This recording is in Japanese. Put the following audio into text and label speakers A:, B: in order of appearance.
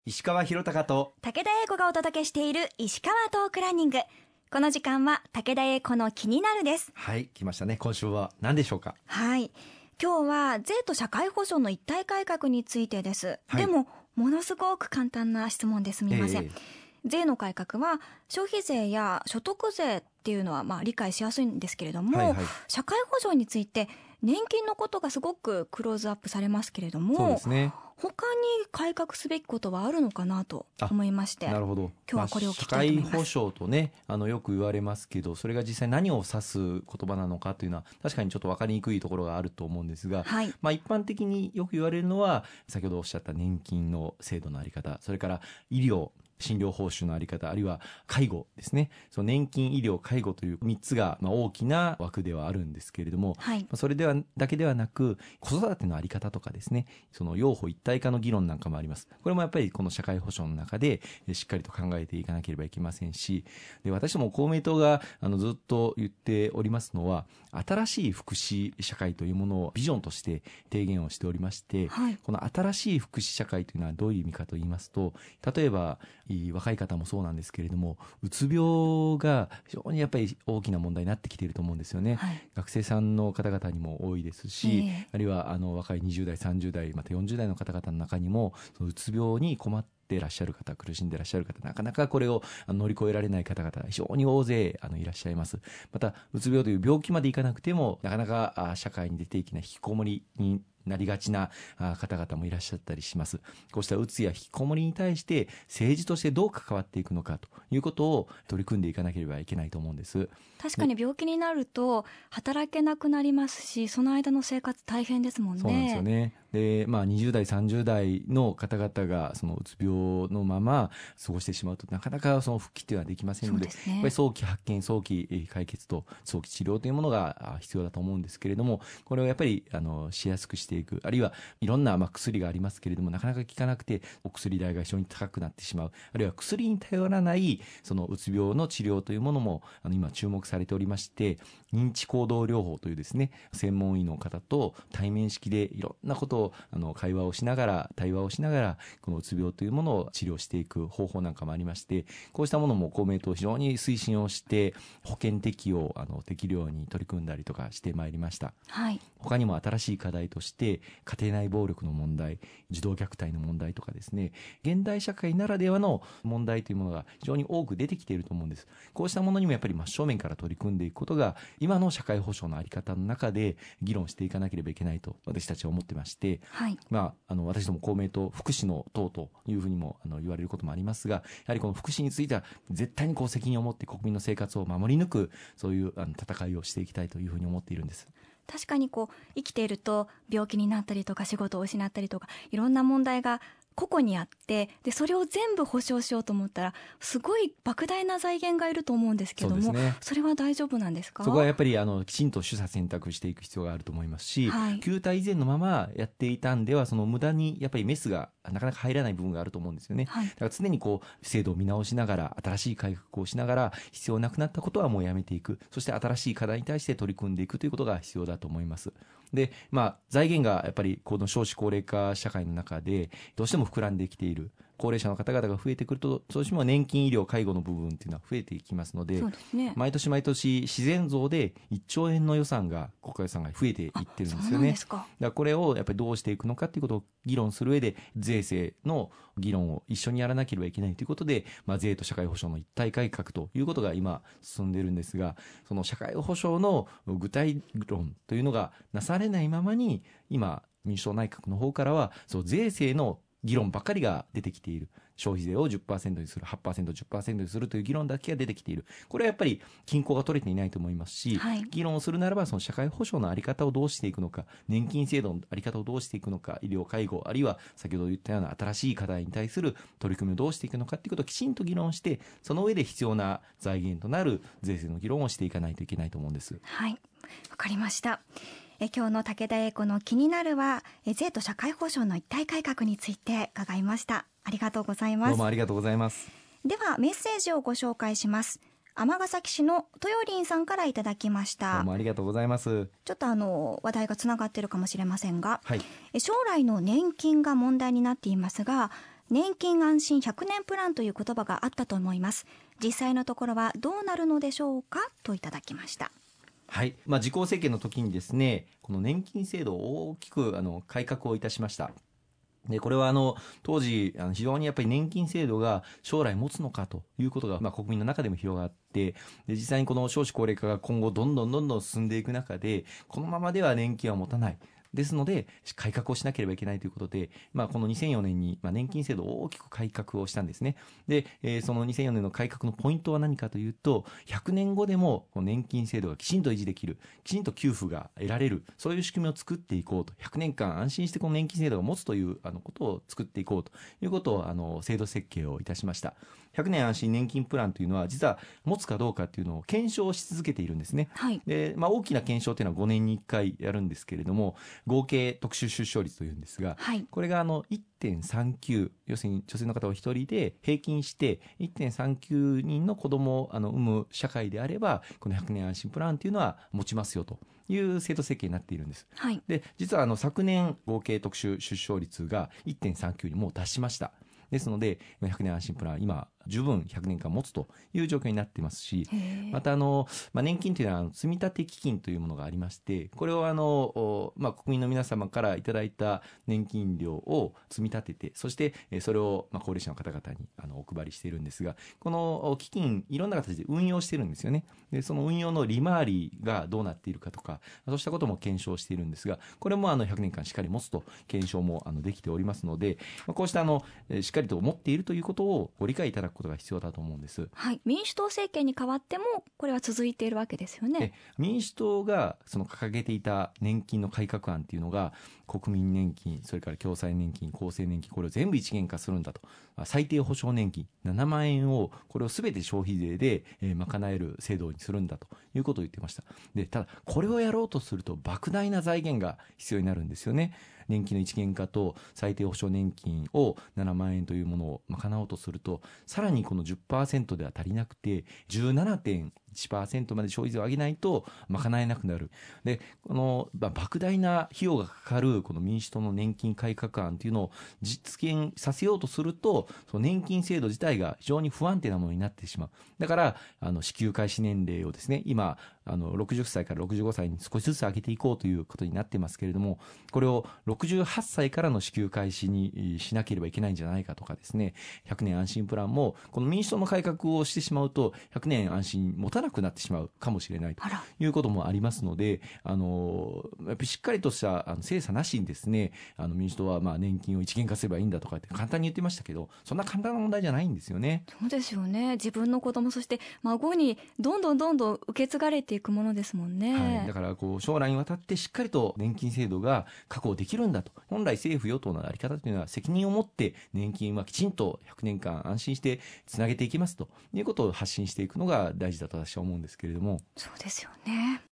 A: 石川博隆と
B: 武田英子がお届けしている石川トークランニング。この時間は武田英子の気になるです。
A: はい、来ましたね。今週は何でしょうか。
B: はい、今日は税と社会保障の一体改革についてです、
A: はい、
B: でもものすごく簡単な質問ですみません。税の改革は消費税や所得税っていうのは理解しやすいんですけれども、社会保障について年金のことがすごくクローズアップされますけれども、
A: そうですね、
B: 他に改革すべきことはあるのかなと思いまして、
A: なるほど。
B: 今日はこれを聞きたいと思います。
A: 社会保障とね、よく言われますけど、それが実際何を指す言葉なのかというのは確かにちょっと分かりにくいところがあると思うんですが、
B: はい、
A: 一般的によく言われるのは先ほどおっしゃった年金の制度のあり方、それから医療診療報酬のあり方、あるいは介護ですね。その年金、医療、介護という3つが大きな枠ではあるんですけれども、
B: はい、
A: それだけではなく子育てのあり方とかですね、その養護一体化の議論なんかもあります。これもやっぱりこの社会保障の中でしっかりと考えていかなければいけませんし、で私ども公明党がずっと言っておりますのは、新しい福祉社会というものをビジョンとして提言をしておりまして、
B: はい、
A: この新しい福祉社会というのはどういう意味かと言いますと、例えば若い方もそうなんですけれども、うつ病が非常にやっぱり大きな問題になってきていると思うんですよね。
B: はい、
A: 学生さんの方々にも多いですし、あるいは若い20代30代また40代の方々の中にもそのうつ病に困っていらっしゃる方、苦しんでいらっしゃる方、なかなかこれを乗り越えられない方々非常に大勢いらっしゃいます。またうつ病という病気までいかなくてもなかなか社会に出ていけない引きこもりになりがちな方々もいらっしゃったりします。こうしたうつや引きこもりに対して政治としてどう関わっていくのかということを取り組んでいかなければいけないと思うんです。
B: 確かに病気になると働けなくなりますし、その間の生活大変ですもんね。
A: そうなんですよね。で、20代30代の方々がそのうつ病のまま過ごしてしまうとなかなかその復帰というのはできませんので、やっぱり早期発見、早期解決と早期治療というものが必要だと思うんですけれども、これをやっぱりしやすくしていく、あるいはいろんな薬がありますけれどもなかなか効かなくてお薬代が非常に高くなってしまう、あるいは薬に頼らないそのうつ病の治療というものも今注目されておりまして、認知行動療法というですね、専門医の方と対面式でいろんなことを会話をしながら対話をしながらこのうつ病というものを治療していく方法なんかもありまして、こうしたものも公明党非常に推進をして保険適用できるように取り組んだりとかしてまいりました。
B: はい、
A: 他にも新しい課題として家庭内暴力の問題、児童虐待の問題とかですね、現代社会ならではの問題というものが非常に多く出てきていると思うんです。こうしたものにもやっぱり真正面から取り組んでいくことが今の社会保障の在り方の中で議論していかなければいけないと私たちは思ってまして、
B: はい、
A: 私ども公明党福祉の党というふうにも言われることもありますが、やはりこの福祉については絶対に責任を持って国民の生活を守り抜く、そういう戦いをしていきたいというふうに思っているんです。
B: 確かに生きていると病気になったりとか仕事を失ったりとかいろんな問題が個々にあって、でそれを全部保障しようと思ったらすごい莫大な財源がいると思うんですけども、 それは大丈夫なんですか？
A: そこはやっぱりきちんと取捨選択していく必要があると思いますし、旧態以前のままやっていたんではその無駄にやっぱりメスがなかなか入らない部分があると思うんですよね。だから常に制度を見直しながら新しい改革をしながら必要なくなったことはもうやめていく、そして新しい課題に対して取り組んでいくということが必要だと思います。で、財源がやっぱりこの少子高齢化社会の中でどうしても膨らんできている、高齢者の方々が増えてくるとどうしても年金医療介護の部分っていうのは増えていきますので、毎年毎年自然増で1兆円の予算が国家予算が増えていってるんですよね。だからこれをやっぱりどうしていくのかっていうことを議論する上で税制の議論を一緒にやらなければいけないということで、税と社会保障の一体改革ということが今進んでいるんですが、その社会保障の具体論というのがなされないままに今民主党内閣の方からはそう税制の議論ばっかりが出てきている。消費税を 10% にする、 8%、10% にするという議論だけが出てきている。これはやっぱり均衡が取れていないと思いますし、議論をするならばその社会保障の在り方をどうしていくのか、年金制度の在り方をどうしていくのか、医療介護、あるいは先ほど言ったような新しい課題に対する取り組みをどうしていくのかということをきちんと議論して、その上で必要な財源となる税制の議論をしていかないといけないと思うんです。
B: はい、わかりました。今日の武田英子の気になるは税と社会保障の一体改革について伺いました。ありがとうございます。
A: どうもありがとうございます。
B: ではメッセージをご紹介します。尼崎市のとよりんさんからいただきました。
A: どうもありがとうございます。
B: ちょっと話題がつながっているかもしれませんが、
A: はい、
B: 将来の年金が問題になっていますが、 年金安心100年プランという言葉があったと思います。実際のところはどうなるのでしょうかといただきました。
A: はい、自公政権の時にですね、この年金制度を大きく改革をいたしました。でこれは当時非常にやっぱり年金制度が将来持つのかということが、国民の中でも広がって、で実際にこの少子高齢化が今後どんどん進んでいく中で、このままでは年金は持たない。ですので改革をしなければいけないということで、この2004年に年金制度を大きく改革をしたんですね。で、その2004年の改革のポイントは何かというと、100年後でも年金制度がきちんと維持できる、きちんと給付が得られる、そういう仕組みを作っていこうと、100年間安心してこの年金制度が持つということを作っていこうということを制度設計をいたしました。100年安心年金プランというのは実は持つかどうかというのを検証し続けているんですね。
B: はい。
A: で大きな検証というのは5年に1回やるんですけれども、合計特殊出生率というんですが、
B: はい、
A: これが1.39、要するに女性の方を一人で平均して1.39人の子供を産む社会であれば、この100年安心プランというのは持ちますよという制度設計になっているんです。
B: はい、
A: で実は昨年合計特殊出生率が 1.39 にもう達しました。ですので100年安心プラン今十分100年間持つという状況になっていますし、また年金というのは積立基金というものがありまして、これを国民の皆様からいただいた年金料を積み立てて、そしてそれを高齢者の方々にお配りしているんですが、この基金いろんな形で運用しているんですよね。でその運用の利回りがどうなっているかとか、そうしたことも検証しているんですが、これも100年間しっかり持つと検証もできておりますので、こうしたしっかりと持っているということをご理解いただくことが必要だと思うんです。
B: はい、民主党政権に変わってもこれは続いているわけですよね。
A: 民主党が掲げていた年金の改革案っていうのが、国民年金、それから共済年金、厚生年金、これを全部一元化するんだと、最低保障年金7万円をこれを全て消費税で賄える制度にするんだということを言ってました。でただこれをやろうとすると莫大な財源が必要になるんですよね。年金の一元化と最低保障年金を7万円というものを賄おうとすると、さらにこの 10% では足りなくて 17.1% まで消費税を上げないと賄えなくなる。でこの莫大な費用がかかるこの民主党の年金改革案というのを実現させようとすると、その年金制度自体が非常に不安定なものになってしまう。だから支給開始年齢をですね、今60歳から65歳に少しずつ上げていこうということになってますけれども、これを68歳からの支給開始にしなければいけないんじゃないかとかですね、100年安心プランもこの民主党の改革をしてしまうと100年安心持たなくなってしまうかもしれないということもありますので、やっぱりしっかりとした精査なしにですね、民主党は年金を一元化すればいいんだとかって簡単に言ってましたけど、そんな簡単な問題じゃないんですよね。
B: そうですよね。自分の子供、そして孫にどんどん受け継がれていくものですもんね。
A: はい、だから将来にわたってしっかりと年金制度が確保できるんだと。本来政府与党の在り方というのは責任を持って年金はきちんと100年間安心してつなげていきますということを発信していくのが大事だと私は思うんですけれども。
B: そうですよね。